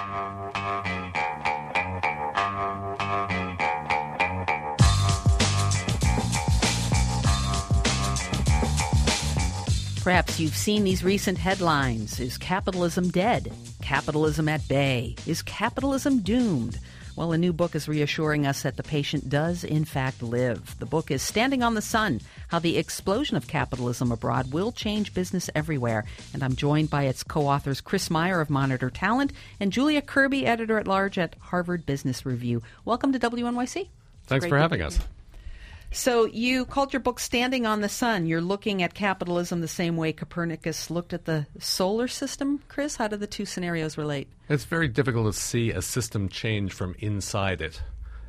Perhaps you've seen these recent headlines. Is capitalism dead? Capitalism at bay? Is capitalism doomed? Well, a new book is reassuring us that the patient does, in fact, live. The book is Standing on the Sun, How the Explosion of Capitalism Abroad Will Change Business Everywhere. And I'm joined by its co-authors Chris Meyer of Monitor Talent and Julia Kirby, editor-at-large at Harvard Business Review. Welcome to WNYC. Thanks for having us. So you called your book Standing on the Sun. You're looking at capitalism the same way Copernicus looked at the solar system. Chris, how do the two scenarios relate? It's very difficult to see a system change from inside it.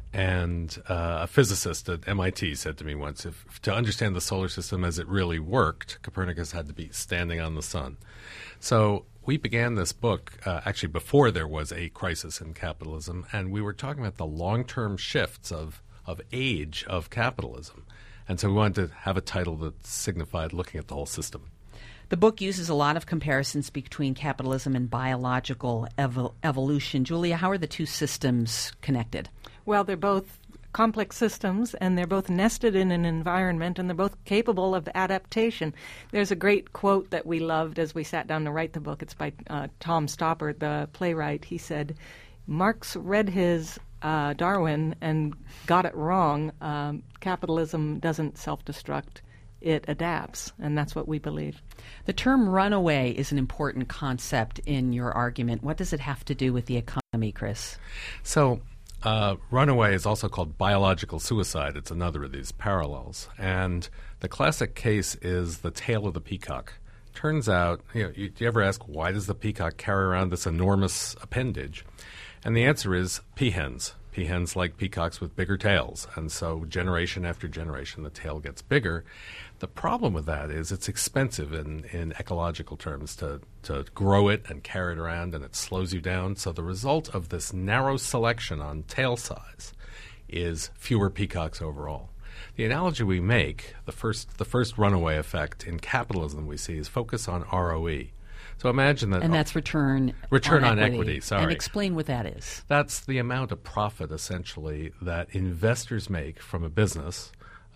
And a physicist at MIT said to me once, if to understand the solar system as it really worked, Copernicus had to be standing on the sun. So we began this book actually before there was a crisis in capitalism, and we were talking about the long-term shifts of age of capitalism. And so we wanted to have a title that signified looking at the whole system. The book uses a lot of comparisons between capitalism and biological evolution. Julia, how are the two systems connected? Well, they're both complex systems, and they're both nested in an environment, and they're both capable of adaptation. There's a great quote that we loved as we sat down to write the book. It's by Tom Stoppard, the playwright. He said, Marx read his Darwin and got it wrong. Capitalism doesn't self-destruct. It adapts, and that's what we believe. The term runaway is an important concept in your argument. What does it have to do with the economy, Chris? So runaway is also called biological suicide. It's another of these parallels. And the classic case is the tail of the peacock. Turns out, do you ever ask, why does the peacock carry around this enormous appendage? And the answer is peahens. Peahens like peacocks with bigger tails. And so generation after generation, the tail gets bigger. The problem with that is it's expensive in ecological terms to grow it and carry it around, and it slows you down. So the result of this narrow selection on tail size is fewer peacocks overall. The analogy we make, the first runaway effect in capitalism we see is focus on ROE. So imagine that. And that's return on equity. Sorry. And explain what that is. That's the amount of profit, essentially, that investors make from a business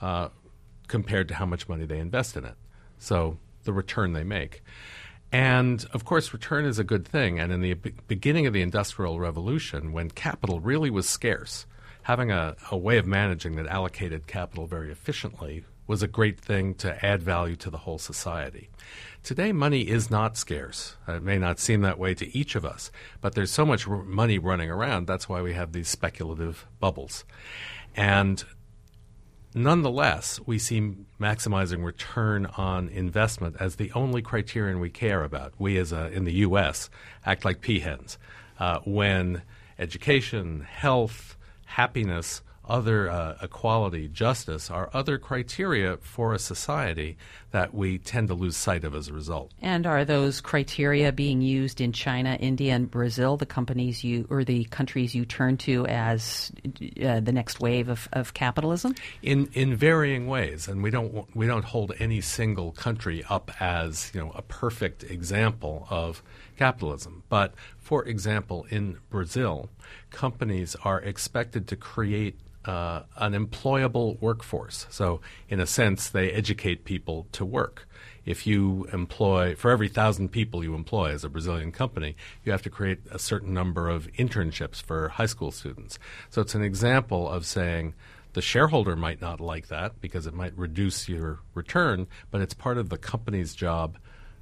compared to how much money they invest in it. So the return they make. And, of course, return is a good thing. And in the beginning of the Industrial Revolution, when capital really was scarce, having a way of managing that allocated capital very efficiently was a great thing to add value to the whole society. Today, money is not scarce. It may not seem that way to each of us, but there's so much money running around. That's why we have these speculative bubbles. And nonetheless, we see maximizing return on investment as the only criterion we care about. We, in the U.S., act like peahens. When education, health, happiness, other equality, justice are other criteria for a society that we tend to lose sight of as a result. And are those criteria being used in China, India, and Brazil, the countries you turn to as the next wave of capitalism? In varying ways, and we don't hold any single country up as a perfect example of capitalism. But for example, in Brazil, companies are expected to create an employable workforce. So in a sense, they educate people to work. If you employ, for every 1,000 people you employ as a Brazilian company, you have to create a certain number of internships for high school students. So it's an example of saying the shareholder might not like that because it might reduce your return, but it's part of the company's job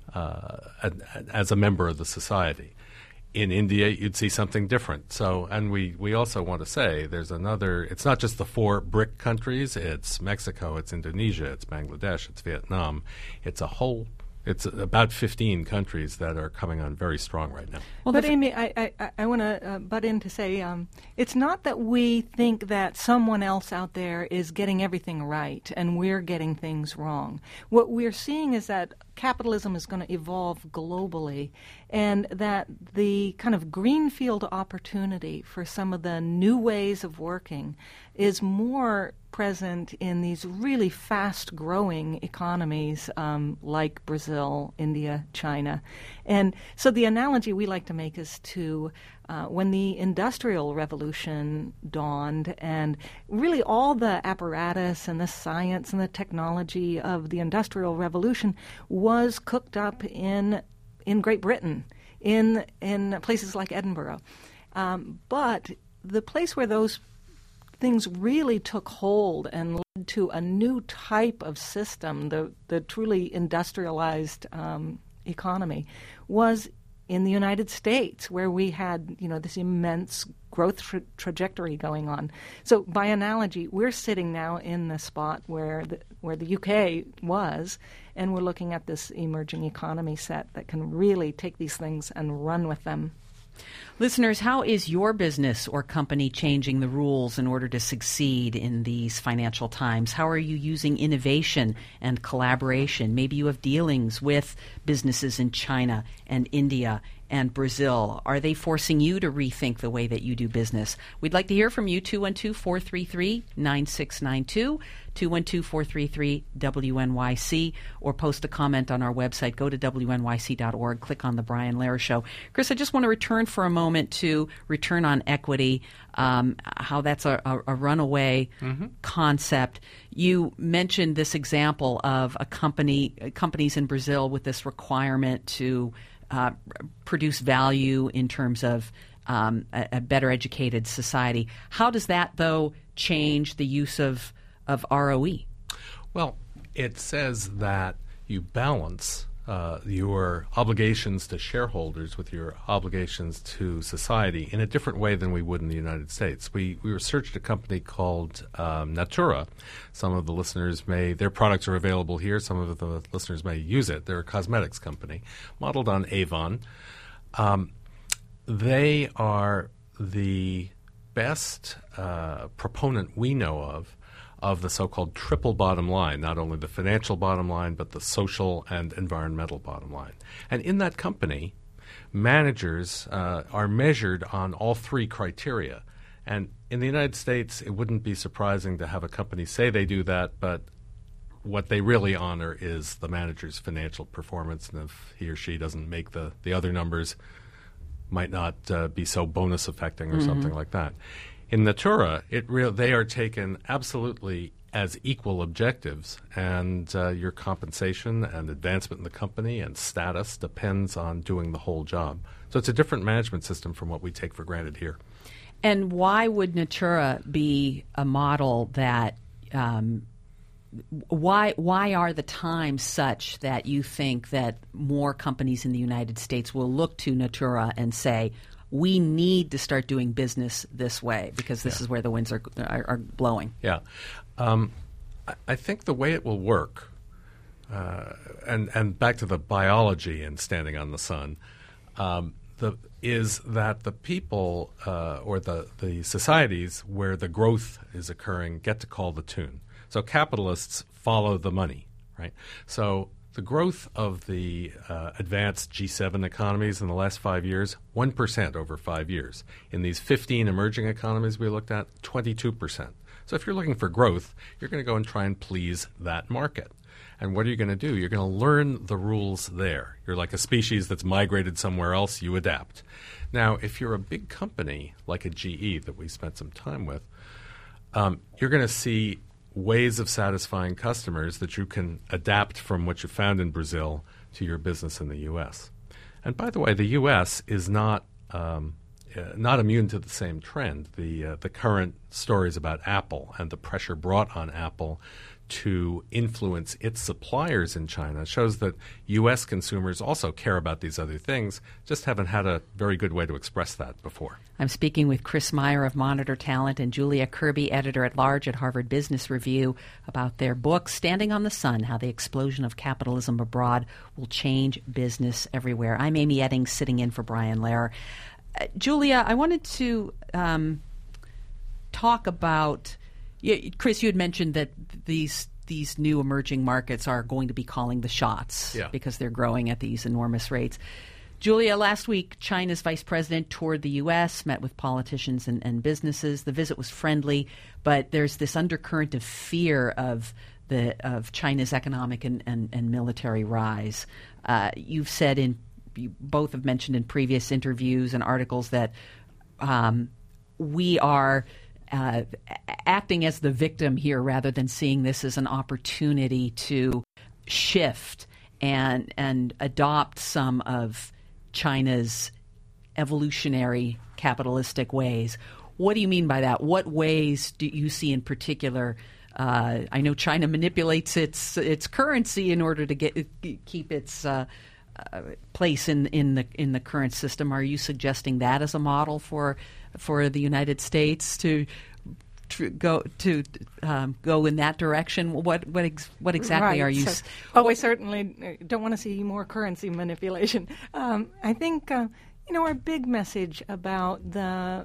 as a member of the society. In India, you'd see something different. So, and we also want to say it's not just the 4 BRIC countries, it's Mexico, it's Indonesia, it's Bangladesh, it's Vietnam. It's about 15 countries that are coming on very strong right now. Well, but Amy, I want to butt in to say it's not that we think that someone else out there is getting everything right and we're getting things wrong. What we're seeing is that capitalism is going to evolve globally, and that the kind of greenfield opportunity for some of the new ways of working is more present in these really fast-growing economies like Brazil, India, China. And so the analogy we like to make is to when the Industrial Revolution dawned, and really all the apparatus and the science and the technology of the Industrial Revolution was cooked up in Great Britain, in places like Edinburgh. But the place where those things really took hold and led to a new type of system, the truly industrialized economy, was in the United States, where we had, this immense growth trajectory going on. So by analogy, we're sitting now in the spot where the UK was, and we're looking at this emerging economy set that can really take these things and run with them. Listeners, how is your business or company changing the rules in order to succeed in these financial times? How are you using innovation and collaboration? Maybe you have dealings with businesses in China and India and Brazil. Are they forcing you to rethink the way that you do business? We'd like to hear from you, 212-433-9692, 212-433-WNYC, or post a comment on our website. Go to WNYC.org, click on The Brian Lehrer Show. Chris, I just want to return for a moment to return on equity, how that's a runaway concept. You mentioned this example of companies in Brazil with this requirement to produce value in terms of a better educated society. How does that, though, change the use of ROE? Well, it says that you balance your obligations to shareholders with your obligations to society in a different way than we would in the United States. We researched a company called Natura. Some of the listeners their products are available here. Some of the listeners may use it. They're a cosmetics company modeled on Avon. They are the best proponent we know of the so-called triple bottom line, not only the financial bottom line, but the social and environmental bottom line. And in that company, managers are measured on all three criteria. And in the United States, it wouldn't be surprising to have a company say they do that, but what they really honor is the manager's financial performance. And if he or she doesn't make the other numbers, might not be so bonus affecting or something like that. In Natura, they are taken absolutely as equal objectives, and your compensation and advancement in the company and status depends on doing the whole job. So it's a different management system from what we take for granted here. And why would Natura be a model that why are the times such that you think that more companies in the United States will look to Natura and say, we need to start doing business this way because this is where the winds are blowing? Yeah. I think the way it will work, and back to the biology and standing on the sun, is that the people or the societies where the growth is occurring get to call the tune. So capitalists follow the money, right? So the growth of the advanced G7 economies in the last 5 years, 1% over 5 years. In these 15 emerging economies we looked at, 22%. So if you're looking for growth, you're going to go and try and please that market. And what are you going to do? You're going to learn the rules there. You're like a species that's migrated somewhere else, you adapt. Now, if you're a big company like a GE that we spent some time with, you're going to see ways of satisfying customers that you can adapt from what you found in Brazil to your business in the U.S. And by the way, the U.S. is not immune to the same trend. The current stories about Apple and the pressure brought on Apple to influence its suppliers in China shows that U.S. consumers also care about these other things, just haven't had a very good way to express that before. I'm speaking with Chris Meyer of Monitor Talent and Julia Kirby, editor-at-large at Harvard Business Review, about their book, Standing on the Sun, How the Explosion of Capitalism Abroad Will Change Business Everywhere. I'm Amy Eddings, sitting in for Brian Lehrer. Julia, I wanted to talk about... Chris, you had mentioned that these new emerging markets are going to be calling the shots because they're growing at these enormous rates. Julia, last week, China's vice president toured the U.S., met with politicians and businesses. The visit was friendly, but there's this undercurrent of fear of China's economic and military rise. You both have mentioned in previous interviews and articles that we are acting as the victim here rather than seeing this as an opportunity to shift and adopt some of China's evolutionary capitalistic ways. What do you mean by that? What ways do you see in particular? I know China manipulates its currency in order to keep its place in the current system. Are you suggesting that as a model for the United States to go in that direction? What exactly are you? We certainly don't want to see more currency manipulation. I think our big message about the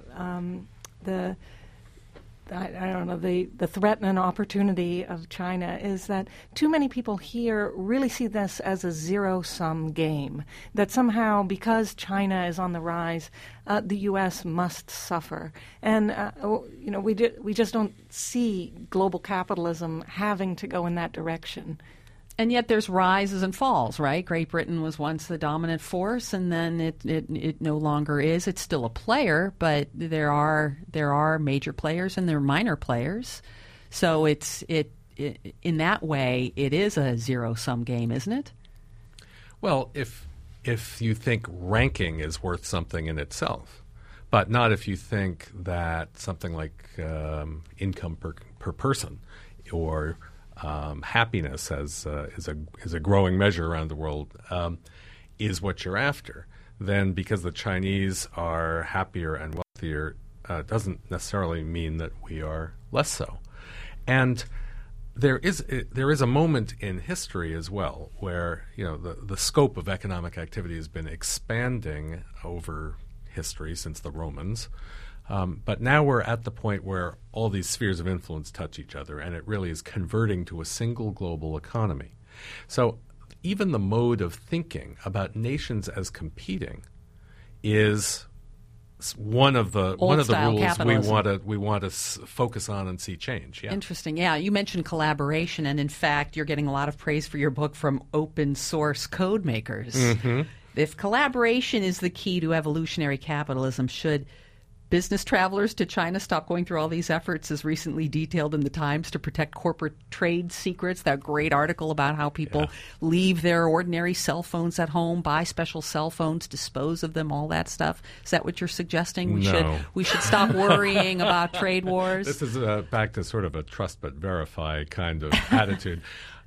threat and opportunity of China is that too many people here really see this as a zero-sum game, that somehow because China is on the rise, the U.S. must suffer. And, we just don't see global capitalism having to go in that direction. And yet there's rises and falls, right? Great Britain was once the dominant force, and then it no longer is. It's still a player, but there are major players and there are minor players. So it's in that way, it is a zero-sum game, isn't it? Well, if you think ranking is worth something in itself, but not if you think that something like income per person or happiness is a growing measure around the world is what you're after, then because the Chinese are happier and wealthier doesn't necessarily mean that we are less so. And there is a moment in history as well where the scope of economic activity has been expanding over history since the Romans. But now we're at the point where all these spheres of influence touch each other, and it really is converting to a single global economy. So even the mode of thinking about nations as competing is one of the rules we want to focus on and see change. Yeah. Interesting. Yeah, you mentioned collaboration, and in fact, you're getting a lot of praise for your book from open source code makers. Mm-hmm. If collaboration is the key to evolutionary capitalism, should business travelers to China stop going through all these efforts as recently detailed in the Times to protect corporate trade secrets? That great article about how people leave their ordinary cell phones at home, buy special cell phones, dispose of them, all that stuff. Is that what you're suggesting? We should stop worrying about trade wars? This is back to sort of a trust but verify kind of attitude.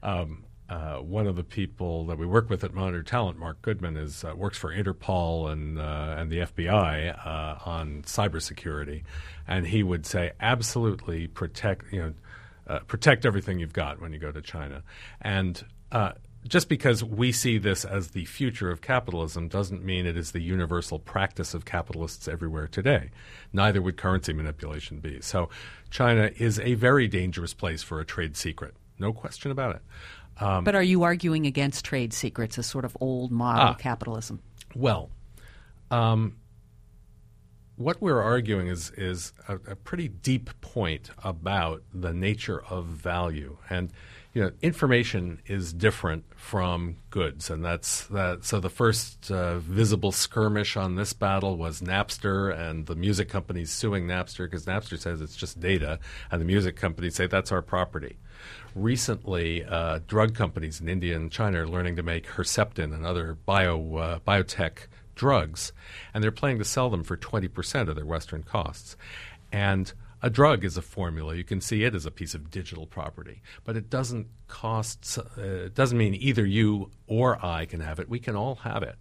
One of the people that we work with at Monitor Talent, Mark Goodman, works for Interpol and the FBI on cybersecurity, and he would say absolutely protect everything you've got when you go to China. And just because we see this as the future of capitalism doesn't mean it is the universal practice of capitalists everywhere today. Neither would currency manipulation be. So China is a very dangerous place for a trade secret, no question about it. But are you arguing against trade secrets as sort of old model capitalism? Well, what we're arguing is a pretty deep point about the nature of value. And information is different from goods, and so the first visible skirmish on this battle was Napster and the music companies suing Napster because Napster says it's just data, and the music companies say that's our property. Recently, drug companies in India and China are learning to make Herceptin and other biotech drugs, and they're planning to sell them for 20% of their Western costs. And a drug is a formula. You can see it as a piece of digital property, but it doesn't cost. It doesn't mean either you or I can have it. We can all have it,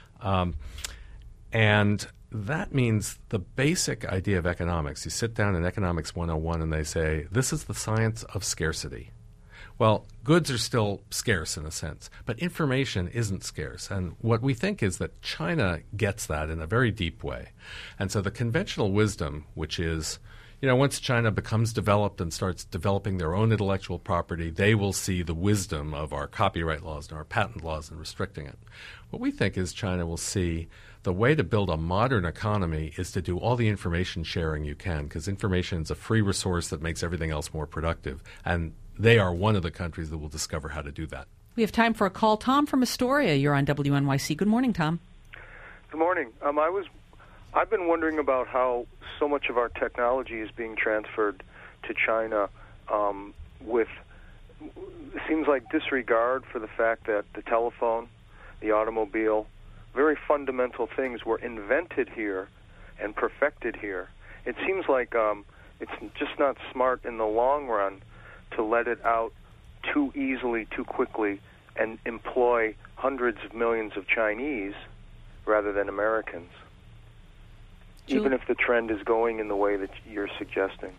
and that means the basic idea of economics. You sit down in Economics 101 and they say, this is the science of scarcity. Well, goods are still scarce in a sense, but information isn't scarce. And what we think is that China gets that in a very deep way. And so the conventional wisdom, which is, once China becomes developed and starts developing their own intellectual property, they will see the wisdom of our copyright laws and our patent laws and restricting it. What we think is China will see the way to build a modern economy is to do all the information sharing you can, because information is a free resource that makes everything else more productive. And they are one of the countries that will discover how to do that. We have time for a call. Tom from Astoria, you're on WNYC. Good morning, Tom. Good morning. I was I've been wondering about how so much of our technology is being transferred to China with, it seems like, disregard for the fact that the telephone, the automobile, very fundamental things were invented here and perfected here. It seems like it's just not smart in the long run to let it out too easily, too quickly, and employ hundreds of millions of Chinese rather than Americans, even if the trend is going in the way that you're suggesting.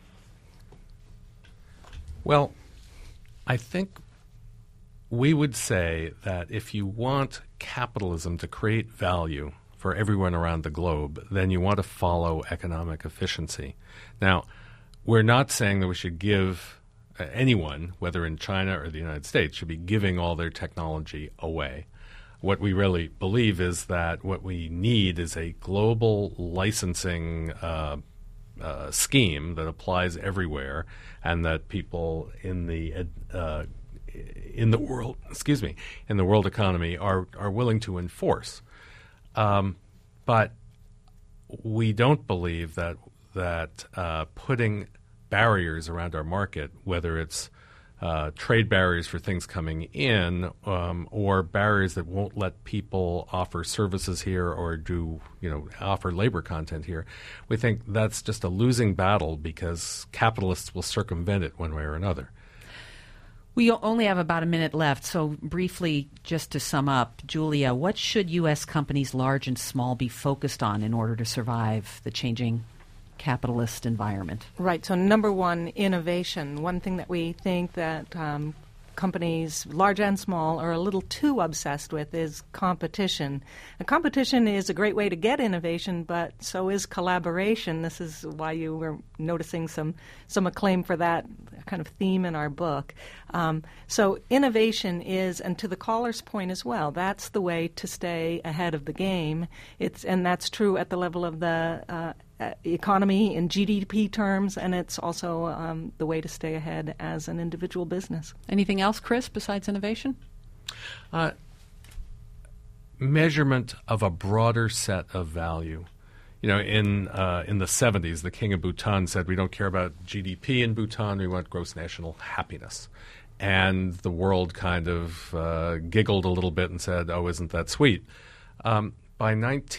Well, I think we would say that if you want capitalism to create value for everyone around the globe, then you want to follow economic efficiency. Now, we're not saying that we should give anyone, whether in China or the United States, should be giving all their technology away. What we really believe is that what we need is a global licensing scheme that applies everywhere, and that people in the world economy are willing to enforce. But we don't believe that putting barriers around our market, whether it's trade barriers for things coming in, or barriers that won't let people offer services here or offer labor content here, we think that's just a losing battle because capitalists will circumvent it one way or another. We only have about a minute left, so briefly, just to sum up, Julia, what should U.S. companies, large and small, be focused on in order to survive the changing capitalist environment? Right. So number one, innovation. One thing that we think that companies, large and small, are a little too obsessed with is competition. And competition is a great way to get innovation, but so is collaboration. This is why you were noticing some acclaim for that kind of theme in our book. So innovation is, and to the caller's point as well, that's the way to stay ahead of the game. And that's true at the level of the economy in GDP terms, and it's also the way to stay ahead as an individual business. Anything else, Chris, besides innovation? Measurement of a broader set of value. In the 70s, the king of Bhutan said, we don't care about GDP in Bhutan, we want gross national happiness. And the world kind of giggled a little bit and said, oh, isn't that sweet? By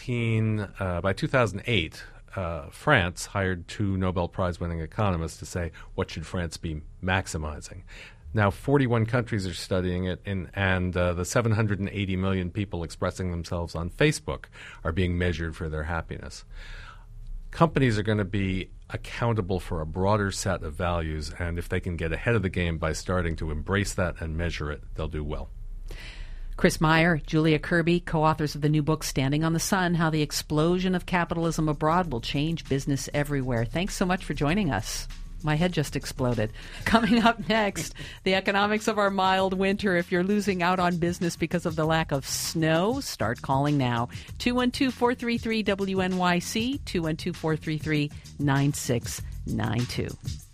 2008, France hired 2 Nobel Prize-winning economists to say, what should France be maximizing? Now 41 countries are studying it, and the 780 million people expressing themselves on Facebook are being measured for their happiness. Companies are going to be accountable for a broader set of values, and if they can get ahead of the game by starting to embrace that and measure it, they'll do well. Chris Meyer, Julia Kirby, co-authors of the new book, Standing on the Sun, How the Explosion of Capitalism Abroad Will Change Business Everywhere. Thanks so much for joining us. My head just exploded. Coming up next, the economics of our mild winter. If you're losing out on business because of the lack of snow, start calling now. 212-433-WNYC, 212-433-9692.